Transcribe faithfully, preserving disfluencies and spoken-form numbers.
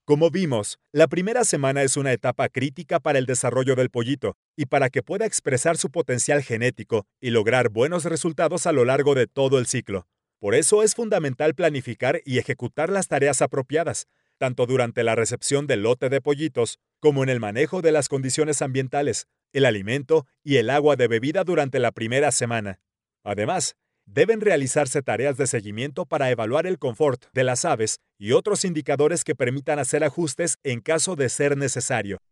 Como vimos, la primera semana es una etapa crítica para el desarrollo del pollito y para que pueda expresar su potencial genético y lograr buenos resultados a lo largo de todo el ciclo. Por eso es fundamental planificar y ejecutar las tareas apropiadas, tanto durante la recepción del lote de pollitos como en el manejo de las condiciones ambientales, el alimento y el agua de bebida durante la primera semana. Además, deben realizarse tareas de seguimiento para evaluar el confort de las aves y otros indicadores que permitan hacer ajustes en caso de ser necesario.